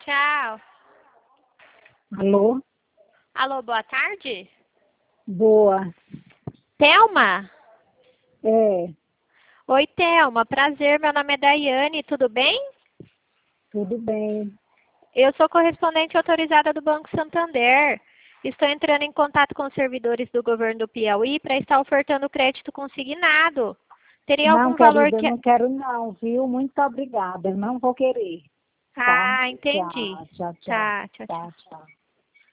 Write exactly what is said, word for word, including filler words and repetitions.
Tchau. Alô? Alô, boa tarde? Boa. Thelma? É, Oi, Thelma. Prazer, meu nome é Daiane, tudo bem? tudo bem. Eu sou correspondente autorizada do Banco Santander. Estou entrando em contato com os servidores do governo do Piauí para estar ofertando crédito consignado. Teria Não, algum valor querida, eu que... não quero não, viu? Muito obrigada, eu não vou querer. Tá? Ah, entendi. Tchau, tchau, tchau. Tá, tchau, tchau. Tchau, tchau.